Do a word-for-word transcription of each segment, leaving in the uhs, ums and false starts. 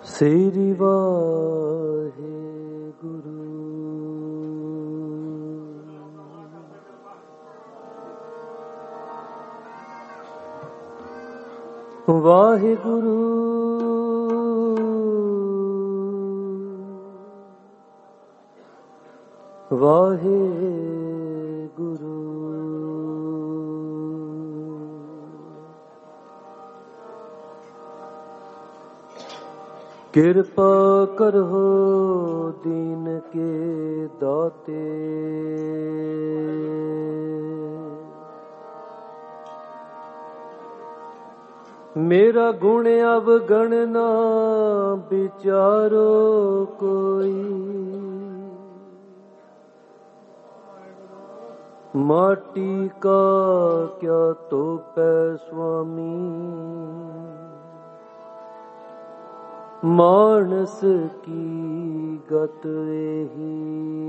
श्री वाहे गुरु वाहे गुरु वाहे गुरु कृपा करहो दीन के दाते मेरा गुण अवगण ना विचारो कोई माटी का क्या तो पै स्वामी मानस की गत एही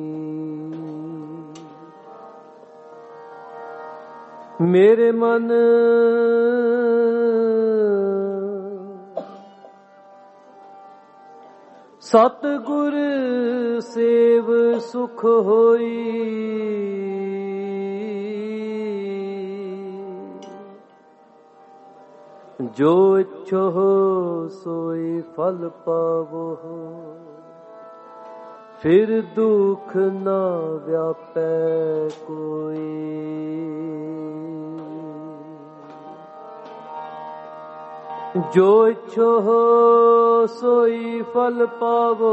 मेरे मन सतगुर सेव सुख होई जो इच्छो सोई फल पावो फिर दुख ना व्यापै कोई जो इच्छो सोई फल पावो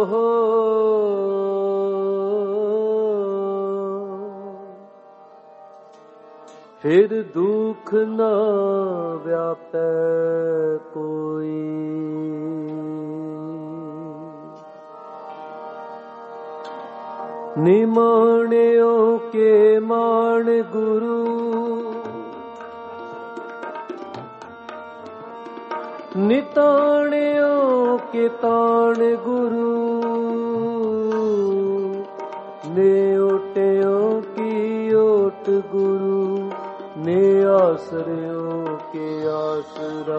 फिर दुख न व्यापै कोई निमाण्यो के मान गुरु निताण्यो के ताण गुरु नेओट्यो की ओट गुरु ने आसरियों के आसरा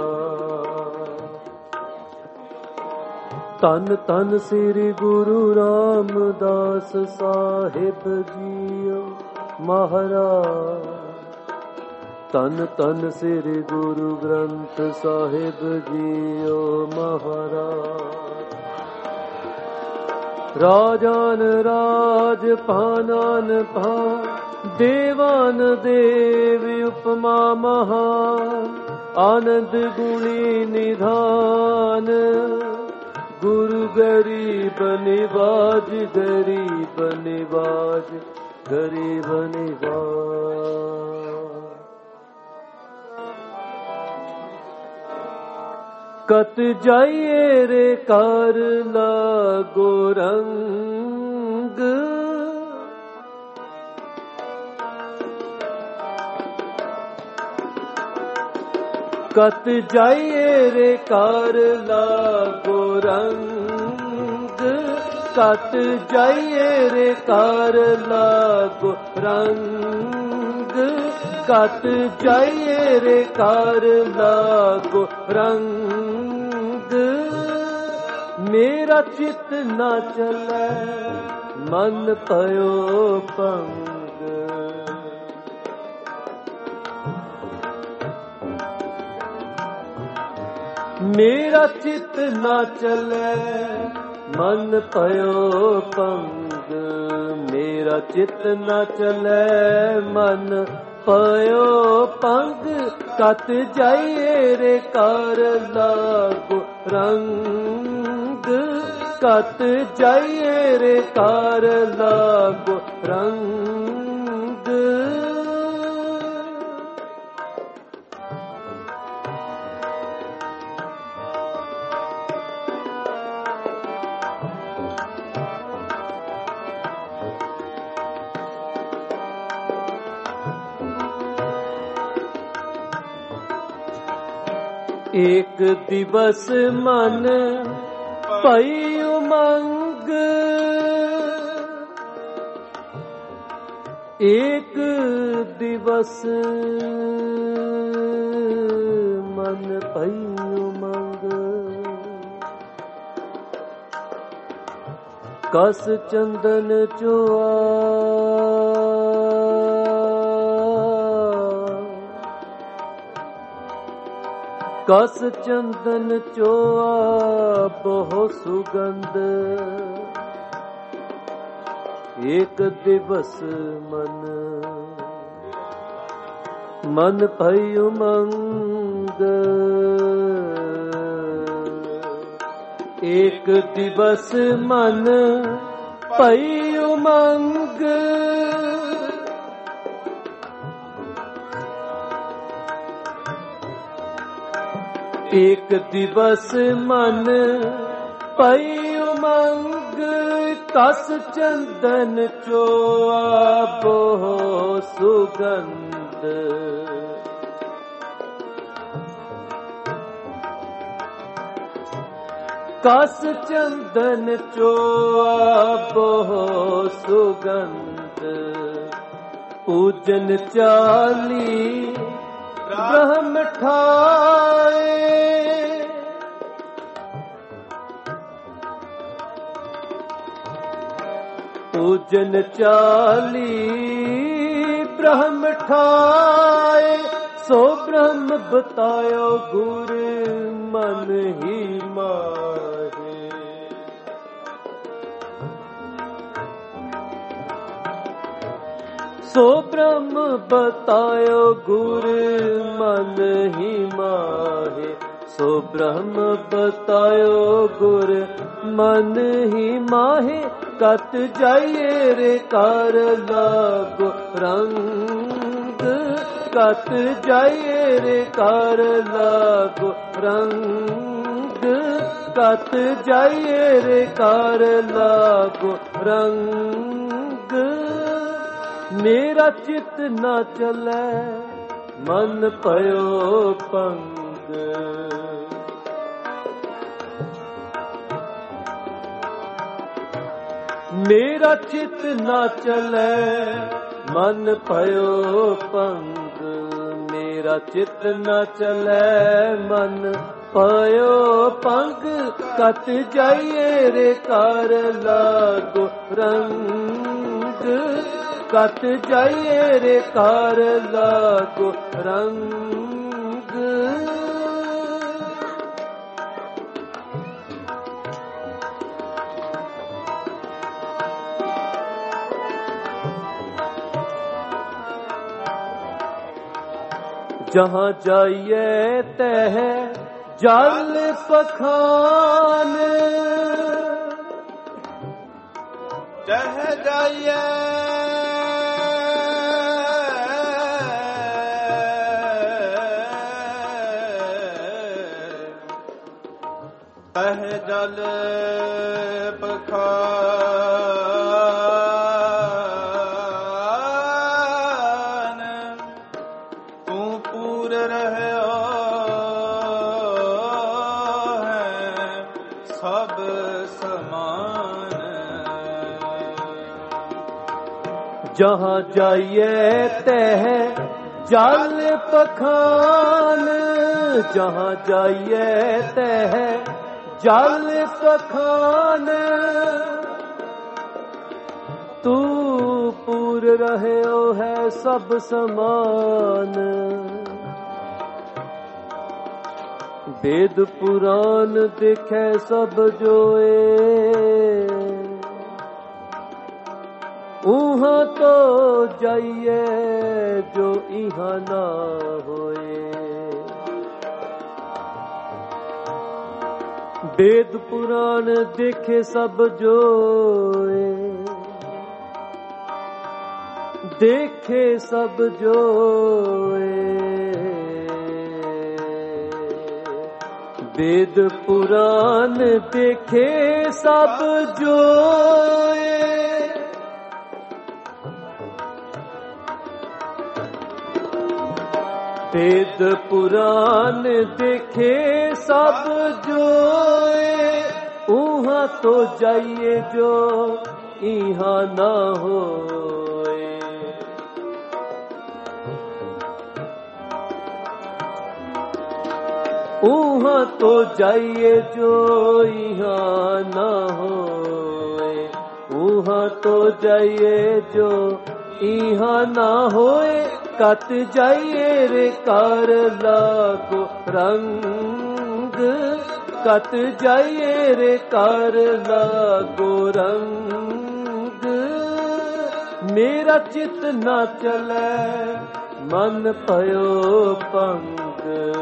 तन तन श्री गुरु रामदास साहिब जियो महाराज तन तन श्री गुरु ग्रंथ साहिब जियो महाराज राजान राज पानान पान देवान देव उपमा महान आनंद गुणी निधान गुरु गरीब निवाज गरीब निवाज गरीब निवाज कत जाइए रे कर लागो रंग कत जाइए रे कर लागो रंग कत जाइए रे कर लागो रंग कत जाइए रे कर लागो रंग मेरा चित न चले मन पयो पंग मेरा चित न चले मन पयो पंग मेरा चित न चले मन पयो पंग कत जाइए रे कर लागो रंग कत जाइए रे कर लागो रंग एक दिवस मन पई उमंग एक दिवस मन पई उमंग कस चंदन चोआ कस चंदन चोआ बहु सुगंध एक दिवस मन मन भई उमंग एक दिवस मन भई उमंग एक दिवस मन भई उमंग कस चंदन चोआ बहु सुगंध कस चंदन चोआ बहु सुगंध पूजन चाली ब्रह्म ठाए पूजन चाली ब्रह्म ठाए सो ब्रह्म बतायो गुर मन ही माहे सो ब्रह्म बतायो गुर मन ही माहे सो ब्रह्म बतायो गुर मन ही माहे कत जाइए रे कार लागो रंग कत जाइए रे कार लागो रंग कत जाइए रे कार लागो रंग मेरा चित न चले मन पयो पंग मेरा चित न चले मन पयो पंग मेरा चित न चले मन पयो पंग कत जाइए रे कार लागो रंग कत जाइए रे कार लागो रंग जहाँ जाइए तह जल पखान जहाँ जाइए तह जल पखान जहाँ जाइए तह जल पखान जहाँ जाइए तह जल पखान तू पूर रहे हो है सब समान वेद पुराण दिखे सब जोए उहाँ तो जाइए जो इहाँ ना होए वेद पुराण देखे सब जोए देखे सब जोए वेद पुराण देखे सब जोए वेद पुराण देखे सब जोए उहाँ तो जाइए जो इहाँ ना होए ऊहाँ तो जाइए जो यहाँ ना होए, ऊहाँ तो जाइए जो यहाँ ना होए, कत जाइए रे कार लागो रंग, कत जाइए रे कार लागो रंग। मेरा चित ना चले मन पयो पंग,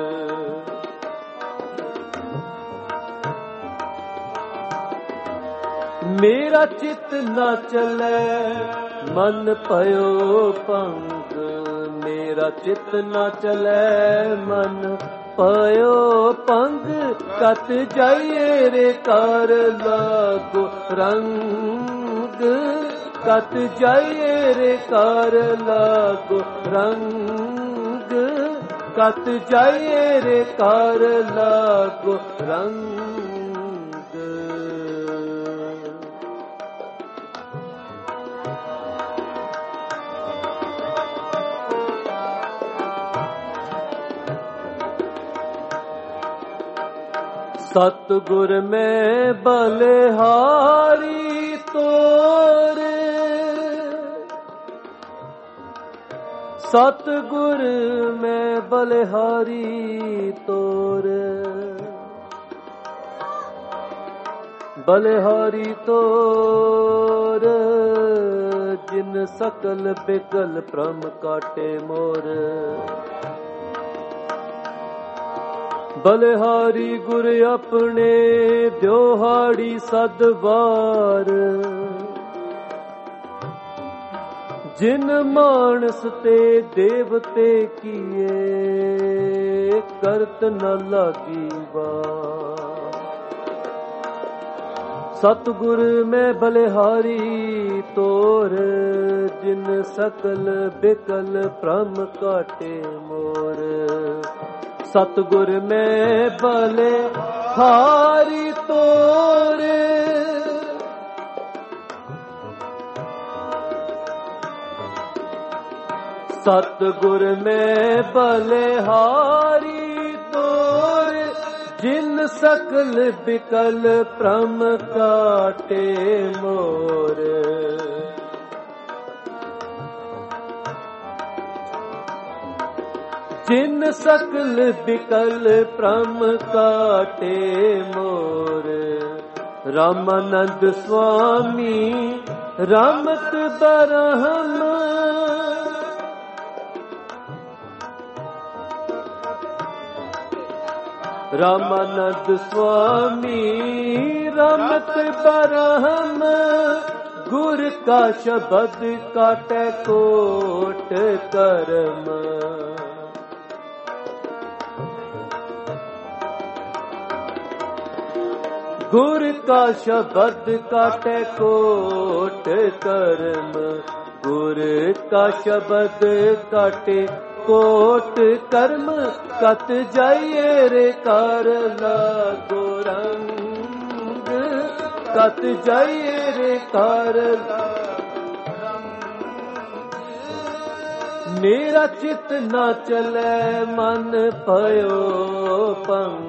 मेरा चित न चले मन पयो पंग, मेरा चित न चले मन पयो पंग। कत जाइए रे कार लागो रंग, कत जाइए रे कार लागो रंग, कत जाइए रे कार लागो रंग। सतगुर में बलिहारी तोरे, सतगुर में बलिहारी तोरे, बलिहारी तोर जिन सकल बिकल भ्रम काटे मोर। बलिहारी गुर अपने द्योहाड़ी सदवार, जिन मानस ते देवते किए करत न लागी बार। सतगुर में बलिहारी तोर जिन सकल बिकल भ्रम काटे मोर। सतगुर में बलिहारी तोरे, सतगुर में बलिहारी तोरे जिन सकल बिकल भ्रम काटे मोर। जिन सकल बिकल भ्रम काटे मोर। रामानंद स्वामी रामत बरहम, रामानंद स्वामी रामत बरहम। गुर का शब्द काटे कोट कर्म। गुर का शब्द काटे कोट कर्म। गुर का शब्द काटे कोट कर्म। कत जाइए रे कार लागो रंग। कत जाइए रे कार मेरा चित न चले मन भयो पंग।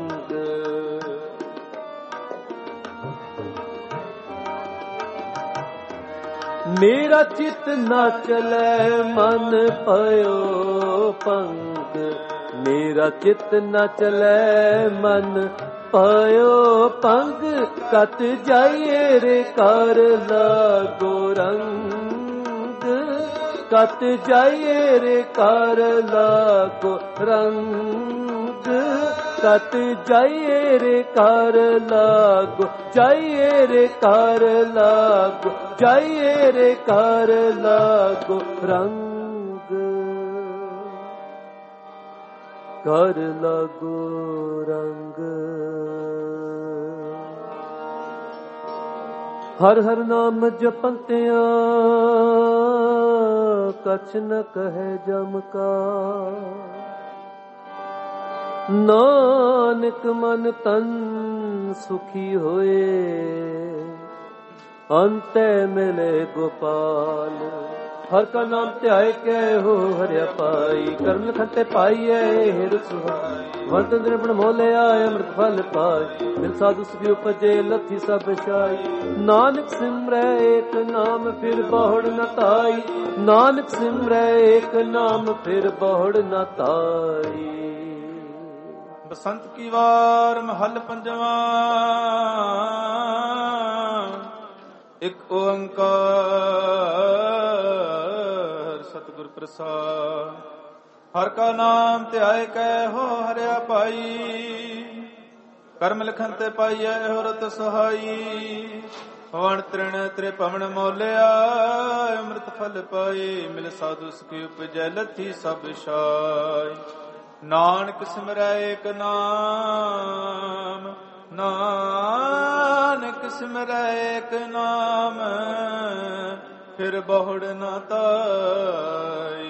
मेरा चित न चले मन भयो पंग। मेरा चित न चले मन भयो पंग। कत जाइए रे कार लागो रंग। कत जाइए रे कार लागो रंग। कत जाइए रे कार लागो। जाइए रे कार लागो। जाइए रे कार लागो रंग। कर लागो रंग। हर हर नाम जपंतिया कछ न कहे जम का। नानक मन तन सुखी होए अंते मिले गोपाल। ਹਰ ਕਾ ਨਾਮ ਧਿਆਏ ਕੈ ਹੋ ਹਰਿਆ ਪਾਈ। ਕਰਮ ਖੰਤੇ ਪਾਈਐ ਹਿਰ ਸੁਹਾਈ। ਵਰਤ ਦ੍ਰਿਪਣ ਮੋਲਿਆ ਅੰਮ੍ਰਿਤ ਫਲ ਪਾਈ। ਮਿਲ ਸਾਧੂ ਸੁਖੀ ਉਪਜੇ ਲੱਥੀ ਸਭ ਛਾਈ। ਨਾਨਕ ਸਿਮਰੈ ਏਕ ਨਾਮ ਫਿਰ ਬਹੁੜ ਨ ਧਾਈ। ਨਾਨਕ ਸਿਮਰੈ ਏਕ ਨਾਮ ਫਿਰ ਬਹੁੜ ਨ ਧਾਈ। ਬਸੰਤ ਕੀ ਵਾਰ ਮਹੱਲ ਪੰਜਵਾਂ। ਇੱਕ ਓੰਕਾਰ ਸਤਿਗੁਰ ਪ੍ਰਸਾਦ। ਹਰ ਕਾ ਨਾਮ ਧਿਆਏ ਕੈ ਹੋ ਹਰਿਆ ਪਾਈ। ਕਰਮ ਲਿਖਨ ਤੇ ਪਾਈਐ ਹੋਰਤ ਸਹਾਈ। ਵਣ ਤ੍ਰਿਣ ਤ੍ਰਿਭਵਨ ਮੋਲਿਆ ਅੰਮ੍ਰਿਤ ਫਲ ਪਾਏ। ਮਿਲ ਸਾਧੂ ਸੁਖੀ ਉਪਜੈ ਲੱਥੀ ਸਭ ਛਾਈ। ਨਾਨਕ ਸਿਮਰੈ ਏਕ ਨਾਮ। ਨਾਨਕ ਸਿਮਰੈ ਏਕ ਨਾਮ ਫਿਰ ਬਹੁੜ ਨ ਧਾਈ।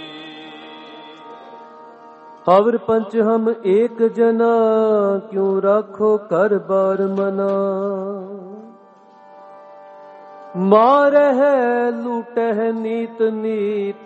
ਹਵਰ ਪੰਚ ਹਮ ਏਕ ਜਨਾ ਕਿਉ ਰਾਖੋ ਕਰ ਬਾਰ ਮਨਾ। ਮਾਰਹਿ ਲੂਟਹਿ ਨੀਤ ਨੀਤ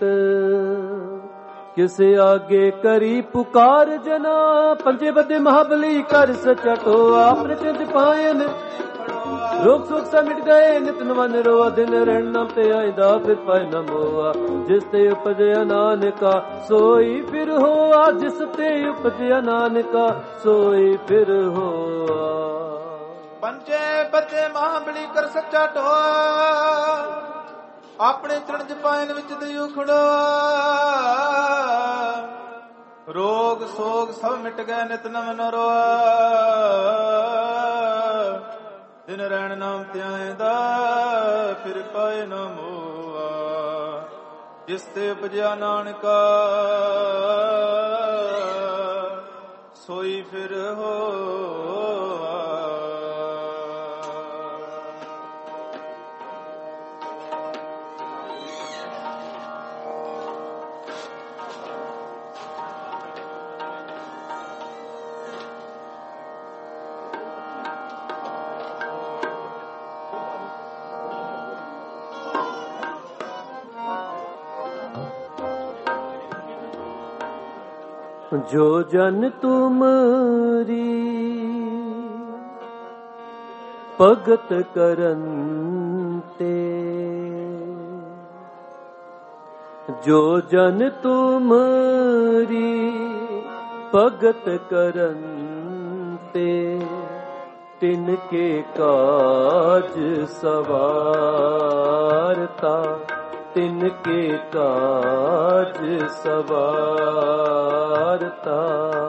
ਕਿਸੇ ਆਗੇ ਕਰੀ ਪੁਕਾਰ ਜਨਾ। ਪੰਜੇ ਬੱਦੇ ਮਹਾਬਲੀ ਕਰ ਸਚਾ ਟੋਆ। ਪ੍ਰਚਿਤ ਪਾਇਨ ਰੋਗ ਸੁਖ ਸਭ ਮਿਟ ਗਏ। ਨਿਤ ਨਵਨ ਰੋਆ ਦਿਨ ਰਹਿਣ ਨਾਮ ਤੇ ਆਇਦਾ ਫਿਰ ਪਾਇ ਨ ਮੋਆ। ਜਿਸ ਤੇ ਉਪਜਿਆ ਨਾਨਕਾ ਸੋਈ ਫਿਰ ਹੋਆ। ਜਿਸ ਤੇ ਉਪਜਿਆ ਨਾਨਕਾ ਸੋਈ ਫਿਰ ਹੋਆ। ਪੰਜੇ ਬੱਦੇ ਮਹਾਬਲੀ ਕਰ ਸਚਾ ਟੋਆ। ਆਪਣੇ ਚਰਨ ਜਪਾਇਨ ਵਿੱਚ ਦਿਉ ਖੜੋਆ। ਰੋਗ ਸੋਗ ਸਭ ਮਿਟ ਗਏ ਨਿਤ ਨਵਨ ਰੋਆ। ਦਿਨ ਰਹਿਣ ਨਾਮ ਧਿਆਇਂਦਾ ਫਿਰ ਪਾਏ ਨ ਮੋਆ। ਜਿਸ ਤੇ ਉਪਜਿਆ ਨਾਨਕਾ ਸੋਈ ਫਿਰ ਹੋਆ। ਜੋ ਜਨ ਤੁਮਰੀ ਭਗਤ ਕਰਨ ਤੇ। ਜੋ ਜਨ ਤੁਮਰੀ ਭਗਤ ਕਰਨ ਤੇ। ਤਿਨ ਕੇ ਕਾਜ ਸਵਾਰਤਾ। ਤਿਨ ਕੇ ਕਾਜ ਸਵਾਰਤਾ।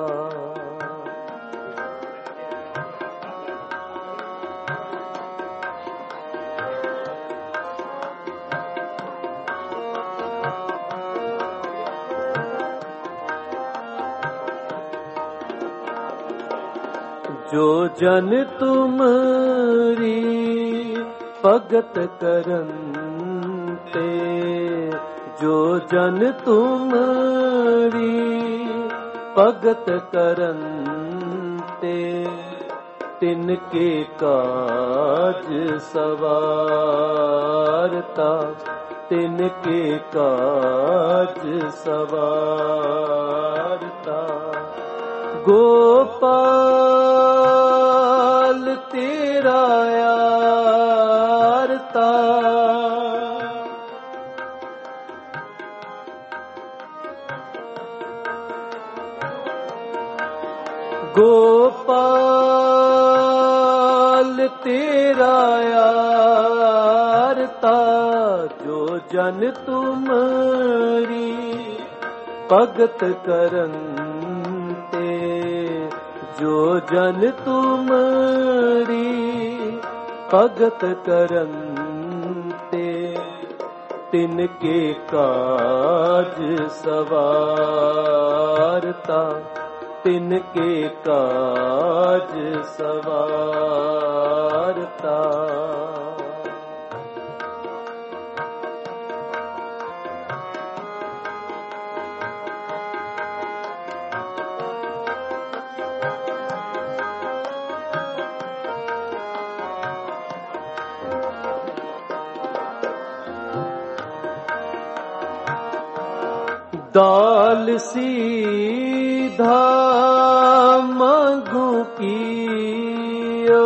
ਜੋ ਜਨ ਤੁਮਰੀ ਭਗਤ ਕਰਨ ਤੇ। ਜੋ ਜਨ ਤੁਮਰੀ ਭਗਤ ਕਰਨ ਤੇ। ਤਿਨ ਕੇ ਕਾਜ ਸਵਾਰਤਾ। ਤਿਨ ਕੇ ਕਾਜ ਸਵਾਰਤਾ। ਗੋਪਾਲ ਤੇਰਾ ਆਰਤਾ। ਗੋਪਾਲ ਤੇਰਾ ਆਰਤਾ। ਜੋ ਜਨ ਤੁਮਰੀ ਭਗਤ ਕਰਨ ਤੇ। ਜੋ ਜਨ ਤੁਮਰੀ ਭਗਤ ਕਰਨ ਤੇ। ਤਿਨ ਕੇ ਕਾਜ ਸਵਾਰਤਾ। ਤਿਨ ਕੇ ਕਾਜ ਸਵਾਰਤਾ। दाल सीधा मांगू कियो,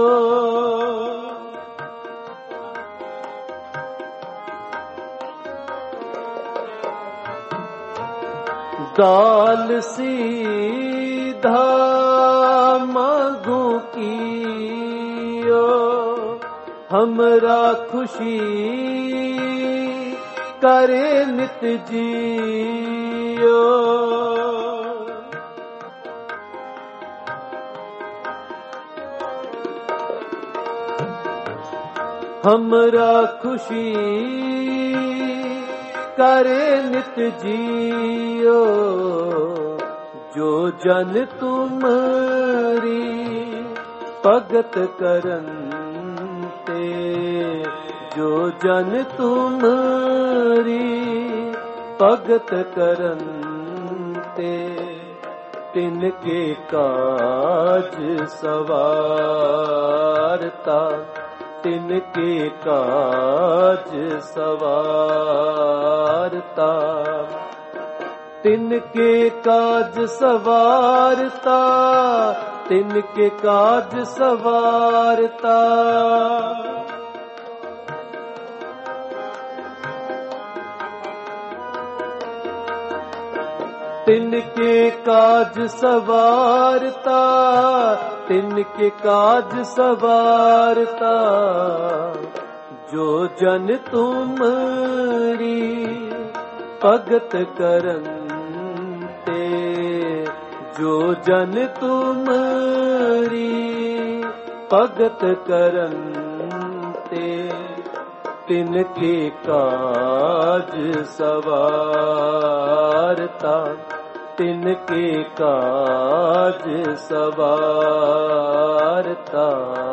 दाल सीधा मांगू कियो, हमरा खुशी करे नित जियो। हमरा खुशी करे नित जियो, जो जन तुमरी भगत करन ते, जो जन तुमरी भगत करन ते, तिनके काज सवारता, तिनके काज सवारता, तिनके काज सवारता, तिनके काज सवारता। तिनके काज सवारता, तिनके काज सवारता, जो जन तुमरी भगत करन ते, जो जन तुमरी भगत करन ते, तिनके काज सवारता, तिनके काज सवारता।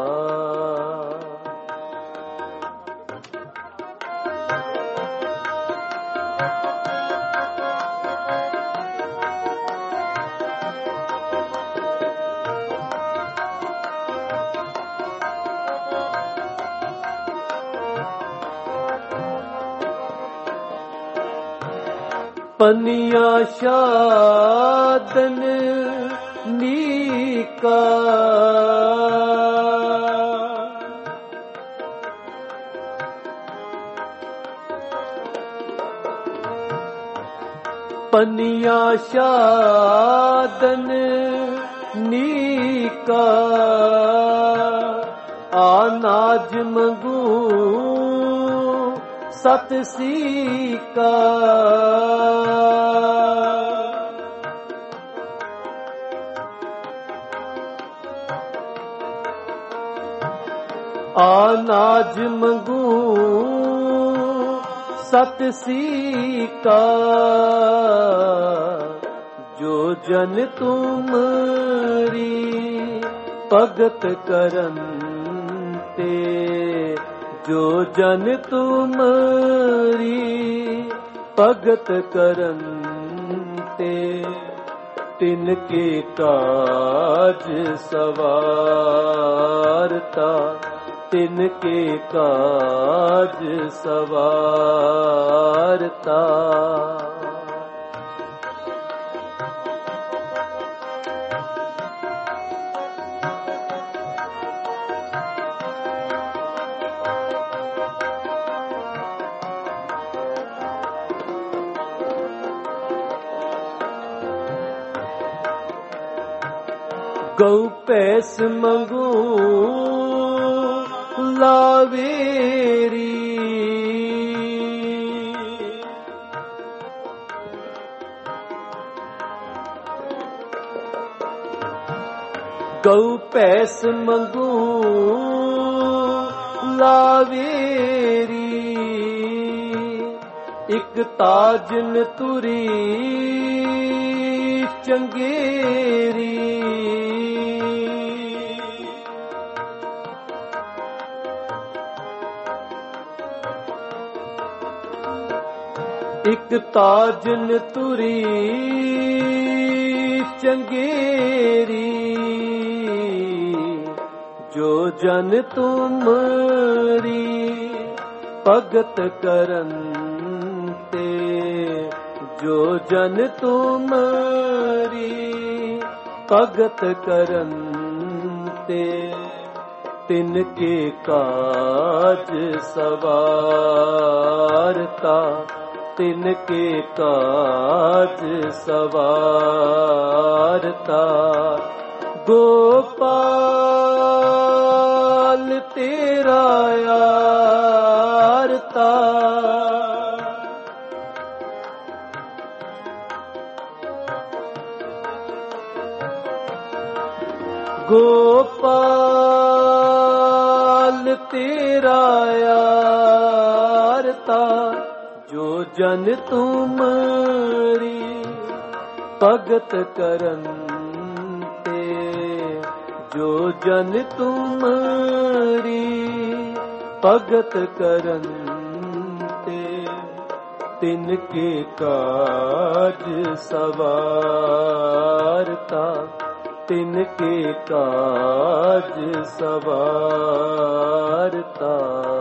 पनिया शादन नीका, पनिया शादन नीका, आनाज मंगू सत सीका, आनाज मंगू सत सीका, जो जन तुमरी भगत करन ते, जो जन तुमरी भगत करन ते, तिनके काज सवारता, तिनके काज सवारता। गौ पैस मंगू लावेरी, गौ पैस मंगू लावेरी, एक ताजन तुरी चंगेरी, एक ताजन तुरी चंगेरी, जो जन तुमरी भगत करन ते, जो जन तुमरी भगत करन ते तिनके काज सवारता तिनके काज सवारता गोपाल तेरा यारता गोपाल तेरा यारता जो जन तुमरी भगत करन ते जो जन तुमरी भगत करन ते तिनके काज सवारता तिनके काज सवारता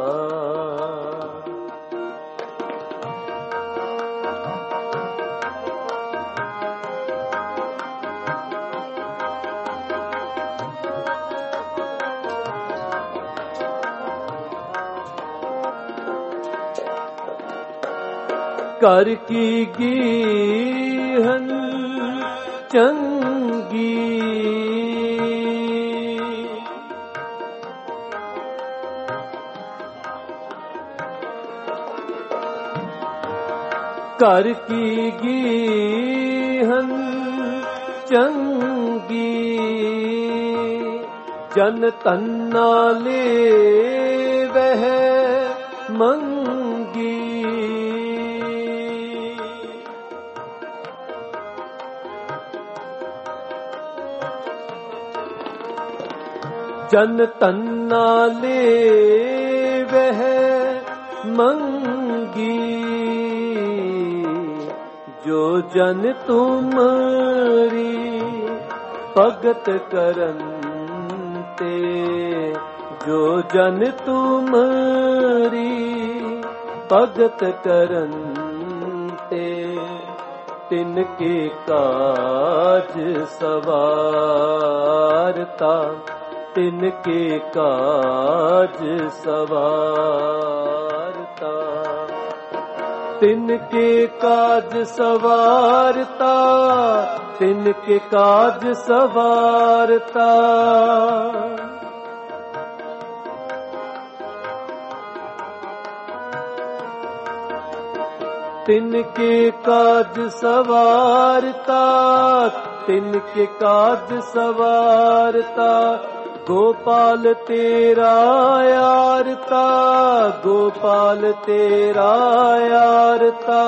कर की गीहन चंगी कर की गीहन चंगी जन तन्ना ले वह मंगी जन तन्ना ले वह मंगी जो जन तुमरी भगत करन ते जो जन तुमरी भगत करन ते तिनके काज सवारता तिनके काज सवारता तिनके काज सवारता तिनके काज सवारता तिनके काज सवारता तिनके काज सवारता गोपाल तेरा यारता गोपाल तेरा यारता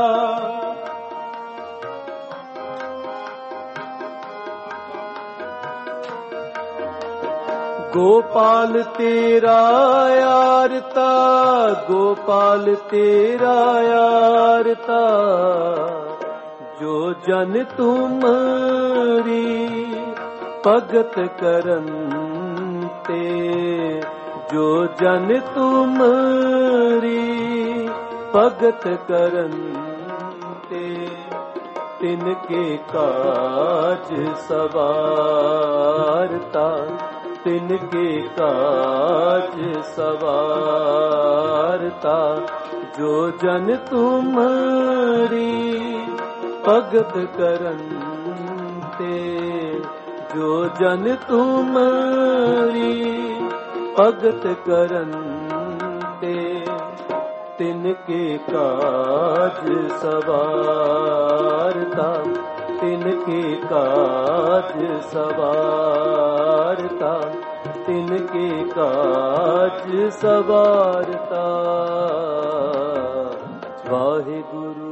गोपाल तेरा यारता गोपाल तेरा यारता जो जन तुमरी भगत करन ते जो जन तुमरी भगत करन ते तिनके काज सवारता तिनके काज सवारता जो जन तुमरी भगत करन ते जो जन तुमरी भगत करन ते तिनके काज सवारता तिनके काज सवारता तिनके काज सवारता वाहिगुरु।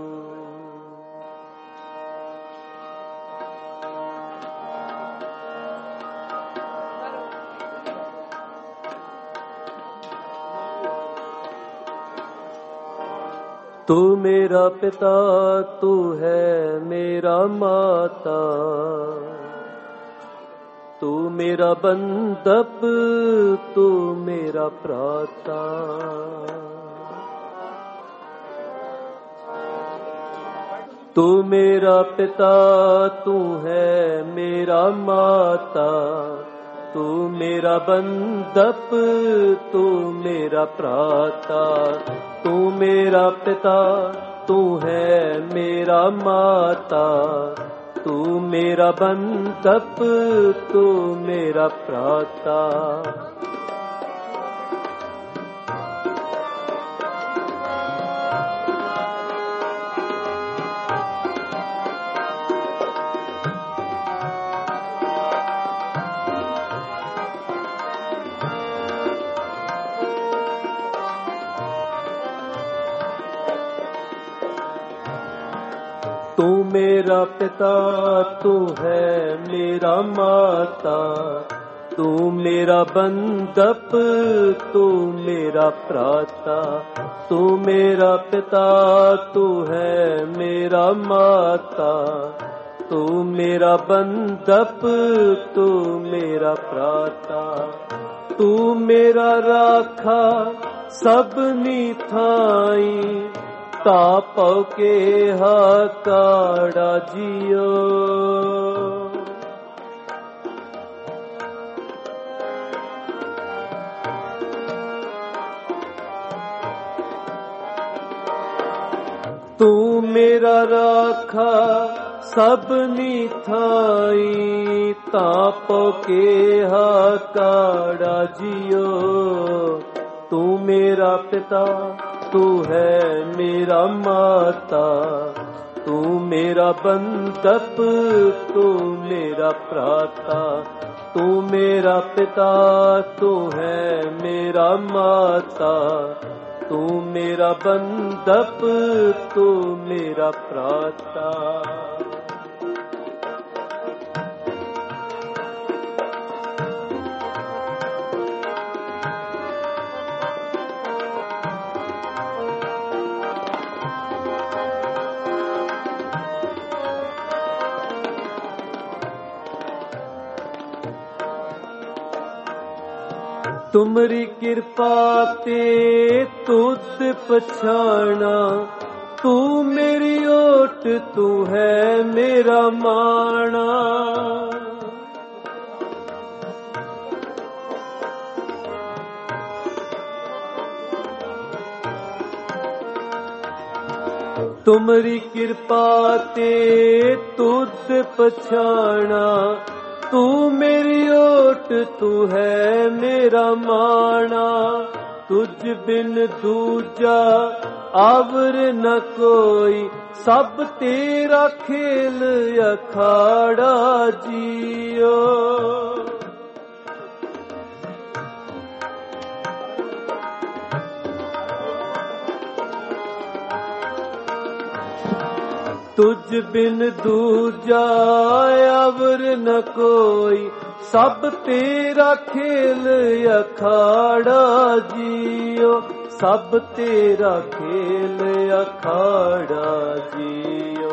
तू मेरा पिता तू है मेरा माता तू मेरा बंधप तू मेरा प्राता तू मेरा पिता तू है मेरा माता, तू मेरा बंधप तू मेरा भ्राता। तू मेरा पिता तू है मेरा माता, तू मेरा बंधप तू मेरा भ्राता। तू मेरा पिता तू है मेरा माता, तू मेरा बंधप तू मेरा भ्राता। तू मेरा पिता तू है मेरा माता, तू मेरा बंधप तू मेरा भ्राता। तू मेरा राखा सबनी थाई, ताप के हाकाड़ा जियो। तू मेरा राखा सबनी थाई, ताप के हाकाड़ा जियो। तू मेरा पिता तू है मेरा माता, तू मेरा बंधप तू मेरा भ्राता। तू मेरा पिता तू है मेरा माता, तू मेरा बंधप तू मेरा भ्राता। तुमरी कृपा ते तुद पछाना, तू मेरी ओट तू है मेरा माना। तुमरी कृपा ते तुद पछाना, तू मेरी ओट तू है मेरा माना। तुझ बिन दूजा आवर न कोई, सब तेरा खेल अखाड़ा जियो। तुझ बिन दूजा अवर न कोई, सब तेरा खेल अखाड़ा जियो। सब तेरा खेल अखाड़ा जियो।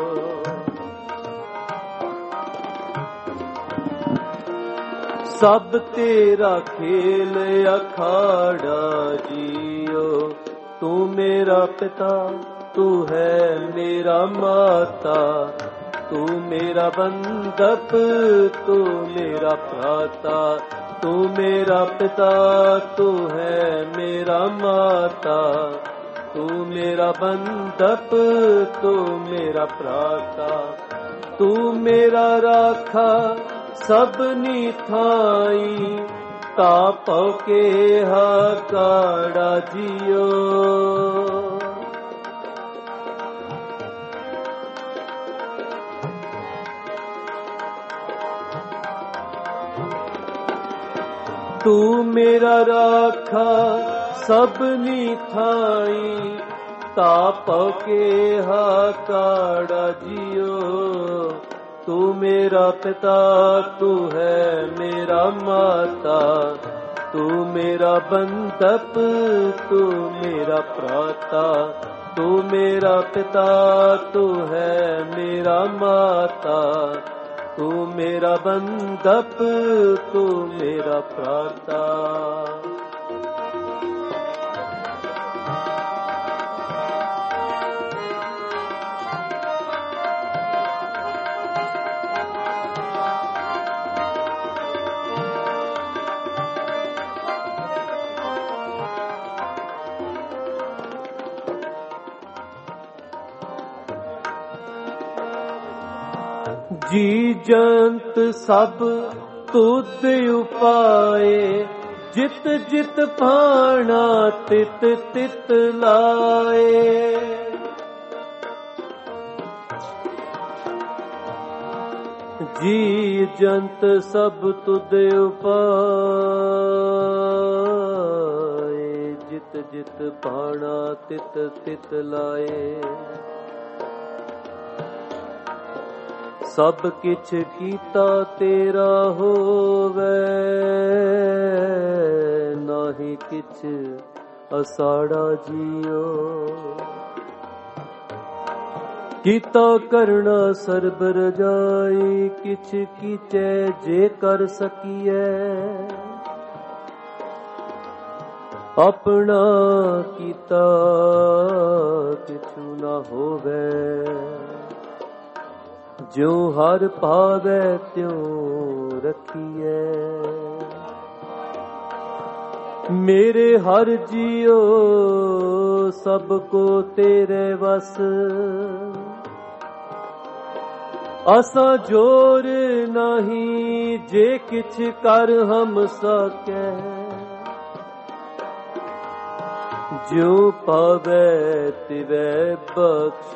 सब तेरा खेल अखाड़ा जियो। तू मेरा पिता तू है मेरा माता, तू मेरा बंधप तू मेरा भ्राता। तू मेरा पिता तू है मेरा माता, तू मेरा बंधप तू मेरा भ्राता। तू मेरा राखा सबनी थाई, ताप के हाकाड़ा जियो। तू मेरा राखा सबनी थाई, ताप के हाकाड़ा जियो। तू मेरा पिता तू है मेरा माता, तू मेरा बंधप तू मेरा भ्राता। तू मेरा पिता तू है मेरा माता, तू मेरा बंधप तू मेरा भ्राता। ਜੀ ਜੰਤ ਸਭ ਤੁਧ ਉਪਾਏ, ਜਿਤ ਜਿਤ ਭਾਣਾ ਤਿਤ ਤਿਤ ਲਾਏ। ਜੀ ਜੰਤ ਸਭ ਤੁਧ ਉਪਾਏ, ਜਿਤ ਜਿਤ ਭਾਣਾ ਤਿਤ ਤਿਤ ਲਾਏ। ਸਭ ਕਿਛ ਕੀਤਾ ਤੇਰਾ ਹੋਵੇ, ਨਾਹੀ ਕਿਛ ਅਸਾੜਾ ਜੀਓ। ਕੀਤਾ ਕਰਣਾ ਸਰਬ ਰਜਾਈ, ਕਿਛ ਕੀਚੈ ਜੇ ਕਰ ਸਕੀਐ। ਆਪਣਾ ਕੀਤਾ ਕਿਛੁ ਨਾ ਹੋਵੇ, ਜਿਉ ਹਰ ਭਾਵੈ ਤਿਉ ਰਖੀਐ। ਮੇਰੇ ਹਰ ਜੀਓ ਸਭ ਕੋ ਤੇਰੇ ਵਸ, ਅਸਾਂ ਜੋਰ ਨਹੀਂ ਜੇ ਕਿਛ ਕਰ ਹਮ ਸਕੈ। ਜਿਉ ਪਾਵੈ ਤਿਵੈ ਬਖਸ਼,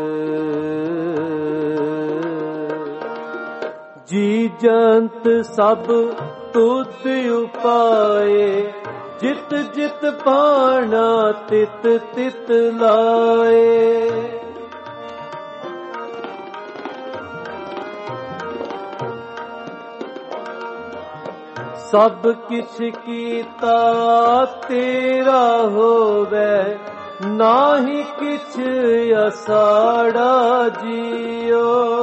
ਜੀ ਜੰਤ ਸਭ ਤੁਧ ਉਪਾਏ, ਜਿਤ ਜਿਤ ਭਾਣਾ ਤਿਤ ਤਿਤ ਲਾਏ। ਸਭ ਕਿਛ ਕੀਤਾ ਤੇਰਾ ਹੋਵੇ, ਨਾਹੀ ਕਿਛ ਅਸਾੜਾ ਜੀਓ।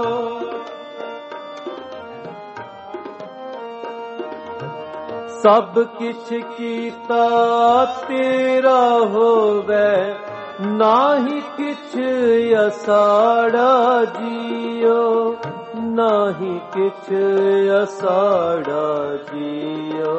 ਸਭ ਕਿਛ ਕੀਤਾ ਤੇਰਾ ਹੋਵੇ, ਨਾਹੀ ਕਿਛ ਅਸਾੜਾ ਜੀਓ। ਨਾਹੀ ਕਿਛ ਅਸਾੜਾ ਜੀਓ।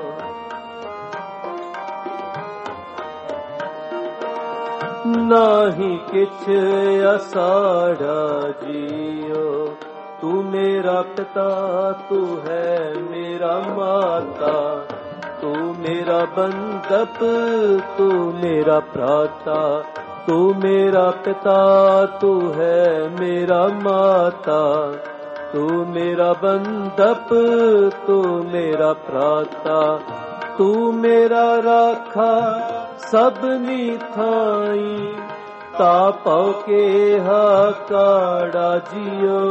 ਨਾਹੀ ਕਿਛ ਅਸਾੜਾ ਜੀਓ। ਤੂੰ ਮੇਰਾ ਪਿਤਾ, ਤੂੰ ਹੈ ਮੇਰਾ ਮਾਤਾ, ਤੂੰ ਮੇਰਾ ਬੰਧਪ, ਤੂੰ ਮੇਰਾ ਭਰਾਤਾ। ਤੂੰ ਮੇਰਾ ਪਿਤਾ, ਤੂੰ ਹੈ ਮੇਰਾ ਮਾਤਾ, ਤੂੰ ਮੇਰਾ ਬੰਧਪ, ਤੂੰ ਮੇਰਾ ਭਰਾਤਾ। ਤੂੰ ਮੇਰਾ ਰਾਖਾ ਸਭਨੀ ਥਾਈ, ਤਾ ਪਉ ਕੇ ਹਾ ਕਾੜਾ ਜੀਓ।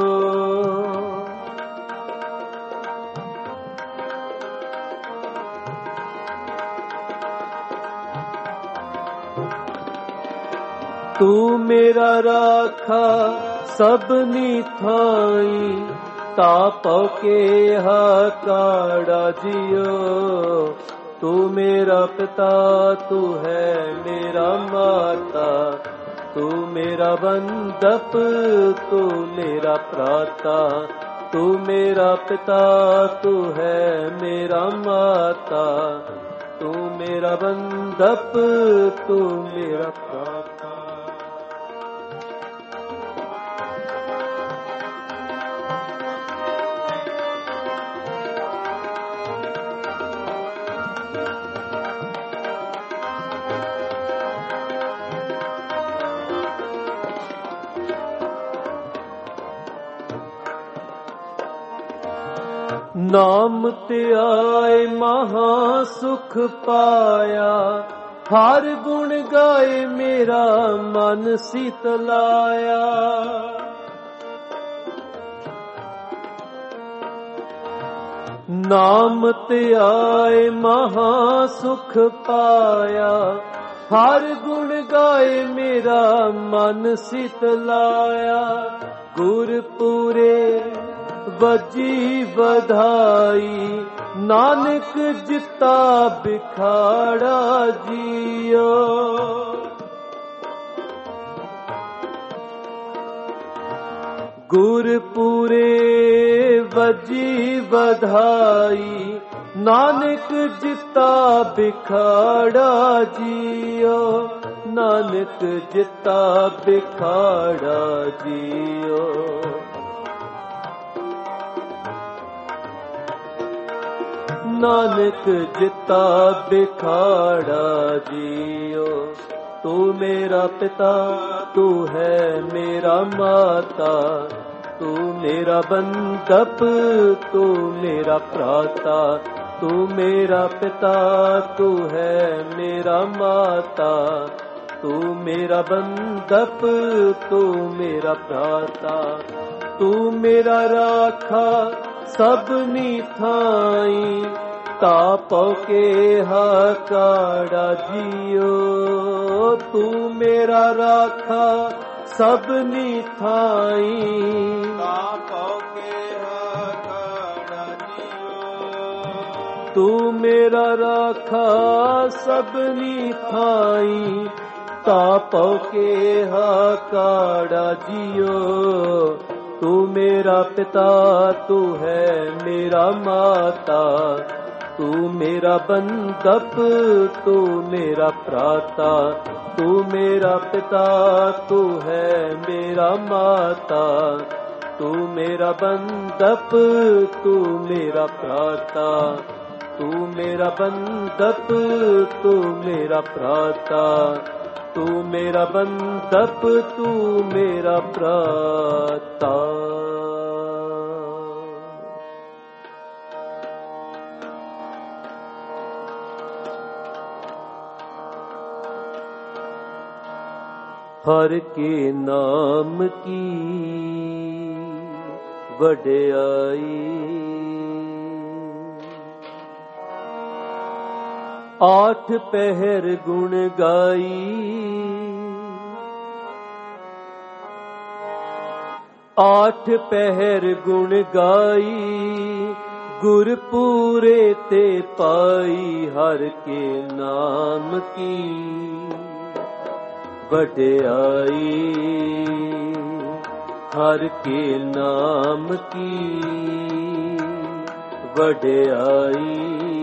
ਤੂੰ ਮੇਰਾ ਰਾਖਾ ਸਭਨੀ ਥਾਈ, ਤਾ ਪਉ ਕੇ ਹਾ ਕਾੜਾ ਜੀਓ। ਤੂੰ ਮੇਰਾ ਪਿਤਾ, ਤੂੰ ਹੈ ਮੇਰਾ ਮਾਤਾ, ਤੂੰ ਮੇਰਾ ਬੰਧਪ, ਤੂੰ ਮੇਰਾ ਭਰਾਤਾ। ਤੂੰ ਮੇਰਾ ਪਿਤਾ, ਤੂੰ ਹੈ ਮੇਰਾ ਮਾਤਾ, ਤੂੰ ਮੇਰਾ ਬੰਧਪ, ਤੂੰ ਮੇਰਾ ਭਰਾਤਾ। ਨਾਮ ਤੇ ਆਏ ਮਹਾ ਸੁਖ ਪਾਇਆ, ਹਰ ਗੁਣ ਗਾਏ ਮੇਰਾ ਮਨ ਸੀਤਲਾਇਆ। ਨਾਮ ਤੇ ਆਏ ਮਹਾ ਸੁਖ ਪਾਇਆ, ਹਰ ਗੁਣ ਗਾਏ ਮੇਰਾ ਮਨ ਸੀਤਲਾਇਆ। ਗੁਰਪੂਰੇ ਵਜੀ ਵਧਾਈ, ਨਾਨਕ ਜਿਤਾ ਬਿਖਾੜਾ ਜੀਓ। ਗੁਰਪੂਰੇ ਵਜੀ ਵਧਾਈ, ਨਾਨਕ ਜਿਤਾ ਬਿਖਾੜਾ ਜੀਓ। ਨਾਨਕ ਜਿਤਾ ਬਿਖਾੜਾ ਜੀਓ। नानक जिता बिखाड़ा जियो। तू मेरा पिता तू है मेरा माता, तू मेरा बंधप तू मेरा भ्राता। तू मेरा पिता तू है मेरा माता, तू मेरा बंधप तू मेरा भ्राता। तू मेरा राखा सबनी थाई, तापो के हाकाड़ा जियो। तू मेरा राखा सबनी थाई, तापो के हाकाड़ा जियो। तू मेरा राखा सबनी थाई, तापो के हाकाड़ा जियो। तू मेरा पिता तू है मेरा माता, तू मेरा बंधप तू मेरा भ्राता। तू मेरा पिता तू है मेरा माता, तू मेरा बंधप तू मेरा भ्राता। तू मेरा बंधप तू मेरा भ्राता, तू मेरा बंधप तू मेरा भ्राता। हर के नाम की वड्याई, आठ पहर गुण गाई। आठ पहर गुण गाई, गुर पूरे ते पाई। हर के नाम की वड्याई, हर के नाम की वड्याई।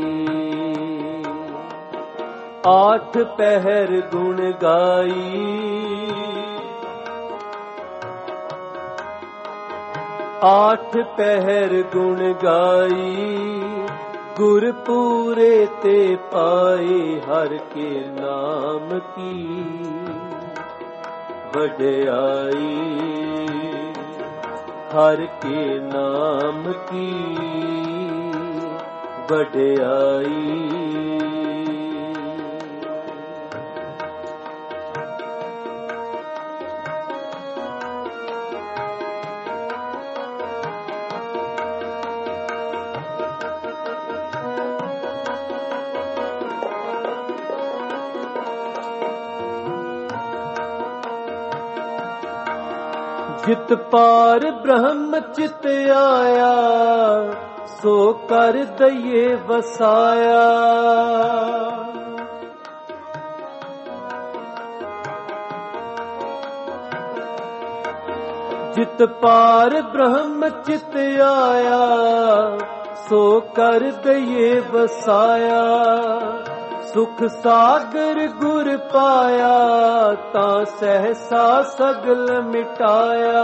आठ पहर गुण गाई, आठ पहर गुण गाई। गुर पूरे ते पाए, हर के नाम की वड्याई। हर के नाम की वड्याई। जित पार ब्रह्म चित आया, सो कर दये वसाया। जित पार ब्रह्म चित आया, सो कर दये वसाया। सुख सागर गुर पाया, ता सहसा सगल मिटाया।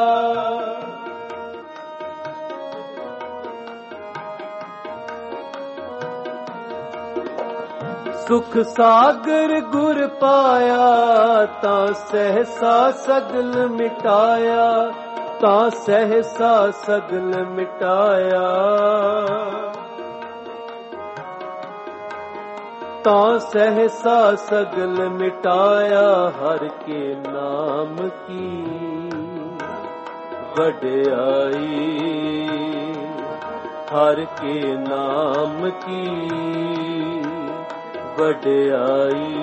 सुख सागर गुर पाया, ता सहसा सगल मिटाया। ता सहसा सगल मिटाया। ता सहसा सगल मिटाया। हर के नाम की वड्याई, हर के नाम की वड्याई।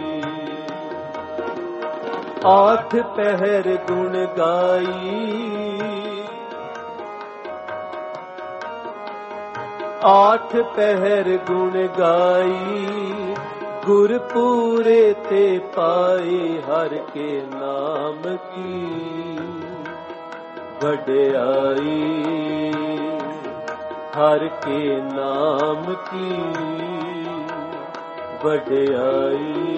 आठ पहर गुण गाई, आठ पहर गुण गाई। गुर पूरे ते पाए, हर के नाम की वड्याई। हर के नाम की वड्याई।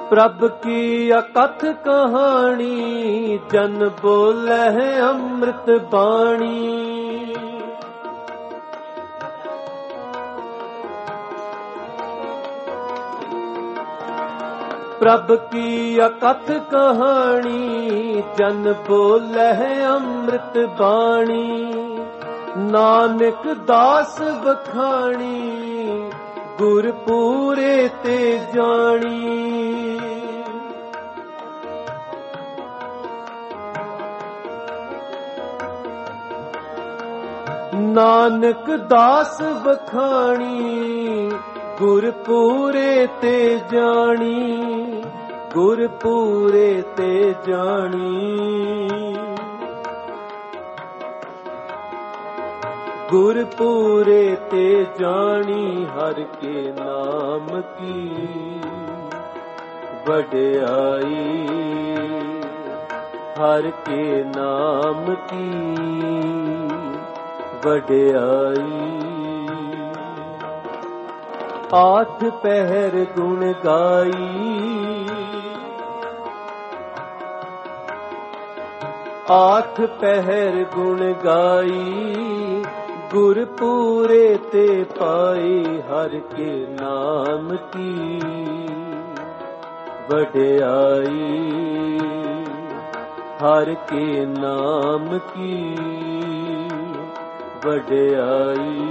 ਪ੍ਰਭ ਕੀ ਅਕਥ ਕਹਾਣੀ ਜਨ ਬੋਲੇ ਅੰਮ੍ਰਿਤ ਬਾਣੀ। ਪ੍ਰਭ ਕੀ ਅਕਥ ਕਹਾਣੀ ਜਨ ਬੋਲੇ ਅੰਮ੍ਰਿਤ ਬਾਣੀ। ਨਾਨਕ ਦਾਸ ਬਖਾਣੀ ਗੁਰ ਪੂਰੇ ਤੇ ਜਾਣੀ। ਨਾਨਕ ਦਾਸ ਬਖਾਣੀ ਗੁਰ ਪੂਰੇ ਤੇ ਜਾਣੀ। ਗੁਰ ਪੂਰੇ ਤੇ ਜਾਣੀ। ਗੁਰ ਪੂਰੇ ਤੇ ਜਾਣੀ ਹਰ ਕੇ ਨਾਮ ਕੀ ਵਡਿਆਈ। ਹਰ ਕੇ ਨਾਮ ਕੀ ਵਡਿਆਈ। ਆਠ ਪਹਿਰ ਗੁਣ ਗਾਈ। ਆਠ ਪਹਿਰ ਗੁਣ ਗਾਈ ਗੁਰ ਪੂਰੇ ਤੇ ਪਾਈ। ਹਰ ਕੇ ਨਾਮ ਕੀ ਵਡਿਆਈ। ਹਰ ਕੇ ਨਾਮ ਕੀ ਵਡਿਆਈ।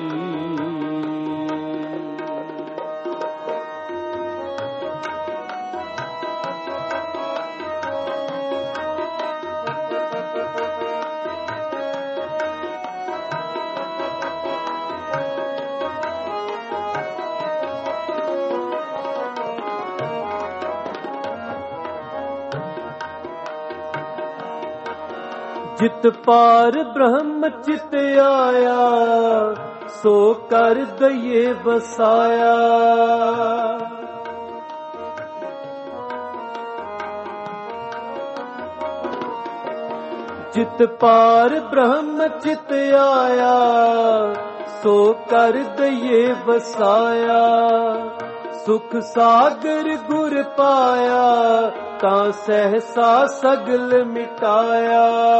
ਜਿਤ ਪਾਰ ਬ੍ਰਹਮ ਚਿਤ ਆਇਆ ਸੋ ਕਰ ਦਈਏ ਵਸਾਇਆ। ਜਿਤ ਪਾਰ ਬ੍ਰਹਮ ਚਿਤ ਆਇਆ ਸੋ ਕਰ ਦਈਏ ਵਸਾਇਆ। ਸੁਖ ਸਾਗਰ ਗੁਰ ਪਾਇਆ ਤਾਂ ਸਹਿਸਾ ਸਗਲ ਮਿਟਾਇਆ।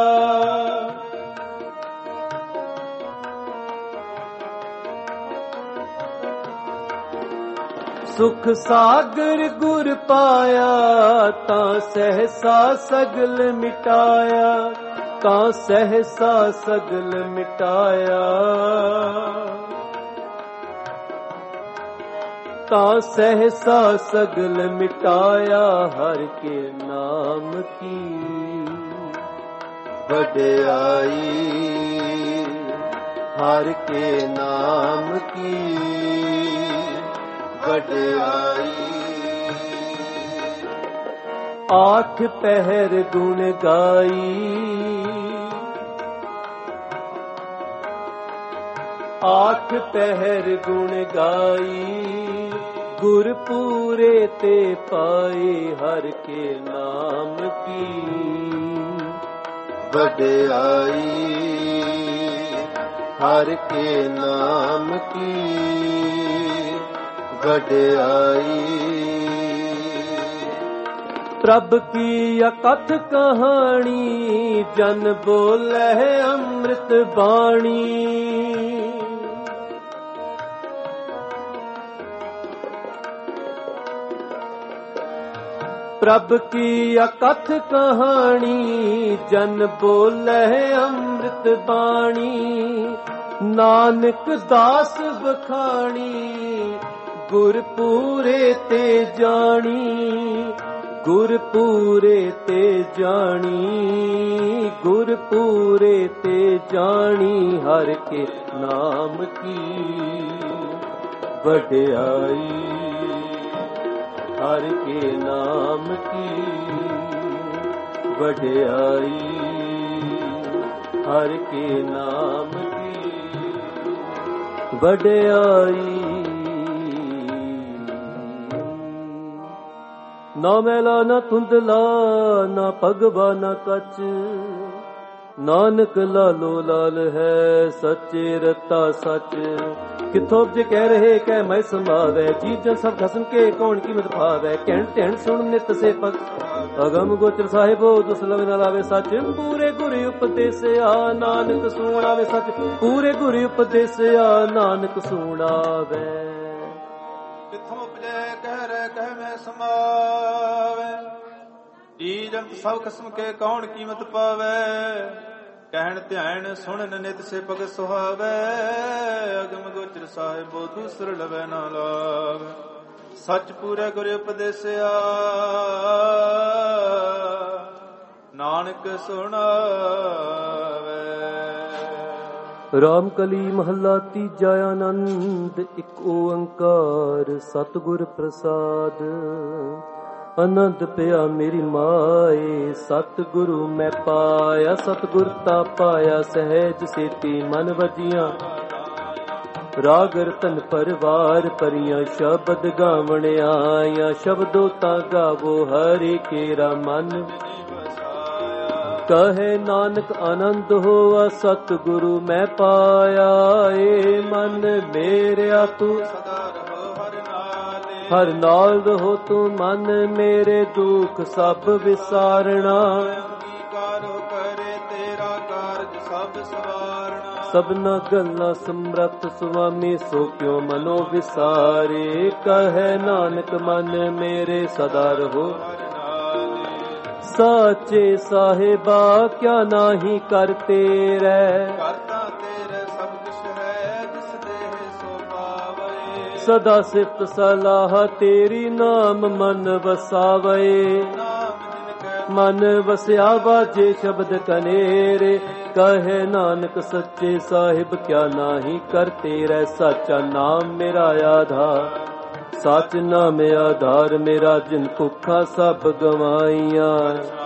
ਸੁਖ ਸਾਗਰ ਗੁਰ ਪਾਇਆ ਤਾਂ ਸਹਿਸਾ ਸਗਲ ਮਿਟਾਇਆ। ਤਾਂ ਸਹਿਸਾ ਸਗਲ ਮਿਟਾਇਆ। ਤਾਂ ਸਹਿਸਾ ਸਗਲ ਮਿਟਾਇਆ। ਹਰ ਕੇ ਨਾਮ ਕੀ ਵਡਿਆਈ। ਹਰ ਕੇ ਨਾਮ ਕੀ ਵਡਿਆਈ। ਆਠ ਪਹਿਰ ਗੁਣ ਗਾਈ। ਆਠ ਪਹਿਰ ਗੁਣ ਗਾਈ ਗੁਰ ਪੂਰੇ ਤੇ ਪਾਏ। ਹਰ ਕੇ ਨਾਮ ਕੀ ਵਡਿਆਈ। ਹਰ ਕੇ ਨਾਮ ਕੀ ਵਡਿਆਈ। ਪ੍ਰਭ ਕੀ ਅਕਥ ਕਹਾਣੀ ਜਨ ਬੋਲੇ ਅੰਮ੍ਰਿਤ ਬਾਣੀ। ਪ੍ਰਭ ਕੀ ਅਕਥ ਕਹਾਣੀ ਜਨ ਬੋਲੇ ਅੰਮ੍ਰਿਤ ਬਾਣੀ। ਨਾਨਕ ਦਾਸ ਬਖਾਣੀ ਗੁਰ ਪੂਰੇ ਤੇ ਜਾਣੀ। ਗੁਰ ਪੂਰੇ ਤੇ ਜਾਣੀ। ਗੁਰ ਪੂਰੇ ਤੇ ਜਾਣੀ। ਹਰ ਕੇ ਨਾਮ ਕੀ ਵਡਿਆਈ। ਹਰ ਕੇ ਨਾਮ ਕੀ ਵਡਿਆਈ। ਹਰ ਕੇ ਨਾਮ ਕੀ ਵਡਿਆਈ। ਨਾ ਮੈਲਾ ਨਾ ਧੁੰਦਲਾ ਨਾ ਭਗਵਾ ਨਾ ਕੱਚ। ਨਾਨਕ ਲਾਲੋ ਲਾਲ ਹੈ ਸੱਚੇ ਰਤਾ ਸੱਚ। ਕਿਥੋਂ ਜੇ ਕਹਿ ਰਹੇ ਕਹਿ ਮੈਂ ਸੰਭਾਵੈ, ਚੀਜ਼ਾਂ ਸਭ ਖਸਮ ਕੇ ਕੌਣ ਕੀਮਤ ਭਾਵੈ। ਕਹਿਣ ਧਿਆਨ ਸੁਣ ਨਿਤ ਸੇ ਪਤ ਅਗਮ ਗੋਚਰ ਸਾਹਿਬੋ ਦੁਸ ਲਗ ਨਾ ਲਾਵੇ ਸੱਚ। ਪੂਰੇ ਗੁਰ ਉਪਦੇਸਿਆ ਨਾਨਕ ਸੁਣਾਵੇ ਸੱਚ, ਪੂਰੇ ਗੁਰ ਉਪਦੇਸਿਆ ਨਾਨਕ ਸੁਣਾਵੇ। ਕਿਥੋਂ ਉਪਜੈ ਕਹਿ ਰਹਿ ਕਹਿ ਮੈਂ ਸਮਾਵੈ, ਜੀ ਜੰਤ ਸਭ ਖਸਮ ਕੇ ਕੌਣ ਕੀਮਤ ਪਾਵੈ। ਕਹਿਣ ਧਿਆਨ ਸੁਣਨ ਨਿਤ ਸੇ ਭਗਤ ਸੁਹਾਵੈ, ਅਗਮ ਗੋਚਰ ਸਾਹਿਬੋ ਦੂਸਰ ਲਵੈ ਨਾ ਲਾਵੈ। ਸੱਚ ਪੂਰੇ ਗੁਰ ਉਪਦੇਸਿਆ ਨਾਨਕ ਸੁਣਾਵੈ। ਰਾਮ ਕਲੀ ਮਹੱਲਾ ਤੀਜਾ। ਆਨੰਦ ਇੱਕ ਓੰਕਾਰ ਸਤਿਗੁਰ ਪ੍ਰਸਾਦ। ਆਨੰਦ ਪਿਆ ਮੇਰੀ ਮਾਏ ਸਤਿਗੁਰੂ ਮੈਂ ਪਾਇਆ। ਸਤਿਗੁਰ ਤਾ ਪਾਇਆ ਸਹਿਜ ਸੇਤੀ ਮਨ ਵਜੀਆਂ। ਰਾਗ ਰਤਨ ਪਰਵਾਰ ਪਰੀਆਂ ਸ਼ਬਦ ਗਾਵਣ ਆਇਆ। ਸ਼ਬਦੋ ਤਾ ਗਾਵੋ ਹਰਿ ਕੇਰਾ ਮਨ। ਕਹੇ ਨਾਨਕ ਆਨੰਦ ਹੋਆ ਸਤਿਗੁਰੂ ਮੈਂ ਪਾਇਆ। ਏ ਮਨ ਮੇਰਿਆ ਤੂੰ ਹਰ ਨਾਲ ਰਹੋ ਤੂੰ ਮਨ ਮੇਰੇ ਦੁੱਖ ਸਭ ਵਿਸਾਰਣਾ। ਸਭਨਾ ਗੱਲਾਂ ਸਮਰੱਥ ਸੁਆਮੀ ਸੋ ਕਿਉ ਮਨੋ ਵਿਸਾਰੇ। ਕਹੈ ਨਾਨਕ ਮਨ ਮੇਰੇ ਸਦਾ ਰਹੋ। ਸਾਚੇ ਸਾਹਿਬਾ ਕਿਆ ਨਾਹੀ ਕਰ ਤੇਰੇ। ਸਦਾ ਸਿਫਤ ਸਲਾਹ ਤੇਰੀ ਨਾਮ ਮਨ ਵਸਾਵੇ। ਮਨ ਵਸਿਆ ਵਾਜੇ ਸ਼ਬਦ ਕਨੇਰੇ। ਕਹੇ ਨਾਨਕ ਸੱਚੇ ਸਾਹਿਬ ਕਿਆ ਨਾਹੀ ਕਰ ਤੇਰੇ। ਸਾਚਾ ਨਾਮ ਮੇਰਾ ਆਧਾਰ, ਸੱਚ ਨਾਮ ਆਧਾਰ ਮੇਰਾ। ਜਿਨ ਭੁੱਖਾ ਸਭ ਗਵਾਈਆਂ,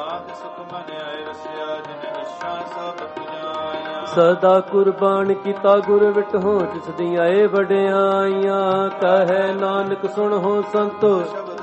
ਸਦਾ ਕੁਰਬਾਨ ਕੀਤਾ ਗੁਰ ਵਿਟਹੁ ਜਿਸ ਦੀਆਂ ਏ ਵਡਿਆਈਆਂ। ਕਹੈ ਨਾਨਕ ਸੁਣਹੁ ਸੰਤੋ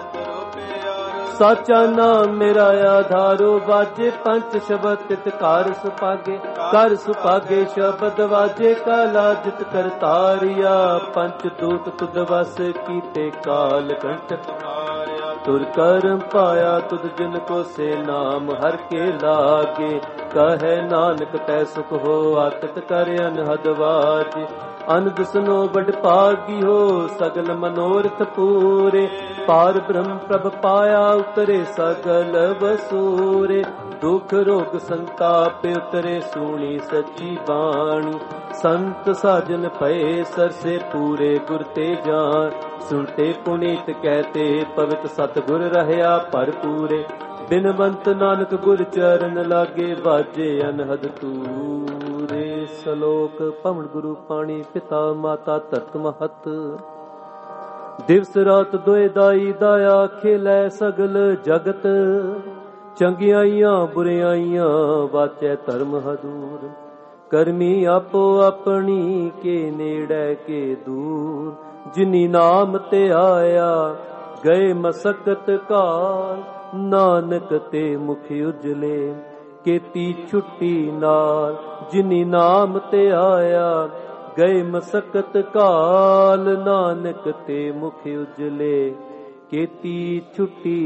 ਸਾਚਾ ਨਾਮ ਮੇਰਾ ਆਧਾਰੋ। ਬਾਜੇ ਪੰਚ ਸ਼ਬਦ ਤਿਤ ਘਰ ਸੁਪਾਗੇ, ਘਰ ਸੁਪਾਗੇ ਸ਼ਬਦ ਵਾਜੇ। ਕਾਲਾ ਜਿਤ ਕਰਤਾਰਿਆ ਪੰਚ ਦੂਤ ਤੁਧ ਵਸ ਕੀਤੇ। ਕਾਲ ਕੰਠ ਤੁਰ ਕਰਮ ਪਾਇਆ ਤੁਧ ਜਿਨ ਕੋ ਸੇ ਨਾਮ ਹਰ ਕੇ ਲਾਗੇ। ਕਹੈ ਨਾਨਕ ਤੈ ਸੁਖ ਹੋ ਆਤਤ ਕਰ ਅਨਹਦ ਵਾਜ। ਅਨ ਦਿਸਨੋ ਵਡ ਭਾਗੀ ਹੋ ਸਗਲ ਮਨੋਰਥ ਪੂਰੇ। ਪਾਰ ਬ੍ਰਹਮ ਪ੍ਰਭ ਪਾਇਆ ਉਤਰੇ ਸਗਲ ਵਸੂਰੇ। ਦੁਖ ਰੋਗ ਸੰਤਾਪ ਉਤਰੇ ਸੂਣੀ ਸੱਚੀ ਬਾਣੀ। ਸੰਤ ਸਾਜਨ ਪਏ ਸਰਸੇ ਪੂਰੇ ਗੁਰ ਤੇ ਜਾਨ। ਸੁਣਤੇ ਪੁਨੀਤ ਕਹਤੇ ਪਵਿੱਤ ਸਤਿਗੁਰ ਰਹਿਆ ਭਰਪੂਰੇ। ਬਿਨਵੰਤ ਨਾਨਕ ਗੁਰ ਚਰਨ ਲਾਗੇ ਵਾਜੇ ਅਨਹਦ ਤੂਰੇ। ਸਲੋਕ ਪਵਨ ਗੁਰੂ ਪਾਣੀ ਪਿਤਾ ਮਾਤਾ ਧਰਤ ਮਹਤ। ਦਿਵਸ ਰਾਤ ਦੋਇ ਦਾਈ ਦਾਇਆ ਖੇਲੇ ਸਗਲ ਜਗਤ। ਚੰਗਿਆਈਆਂ ਬੁਰਿਆਈਆਂ ਵਾਚੈ ਧਰਮ ਹਦੂਰ। ਕਰਮੀ ਆਪੋ ਆਪਣੀ ਕੇ ਨੇੜੇ ਕੇ ਦੂਰ। ਜਿਨੀ ਨਾਮ ਤੇ ਆਇਆ ਗਏ ਮਸਕਤ ਕਾਲ। ਨਾਨਕ ਤੇ ਮੁਖ ਉਜਲੇ ਕੀਤੀ ਛੁੱਟੀ ਨਾਲ। ਜਿਨੀ ਨਾਮ ਤੇ ਆਇਆ ਗਏ ਮਸਕਤ ਕਾਲ। ਨਾਨਕ ਤੇ ਮੁਖ ਉਜਲੇ ਕੀਤੀ ਛੁੱਟੀ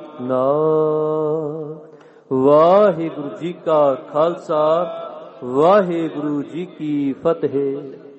ਨਾਲ। ਵਾਹਿਗੁਰੂ ਜੀ ਕਾ ਖਾਲਸਾ, ਵਾਹਿਗੁਰੂ ਜੀ ਕੀ ਫਤਿਹ।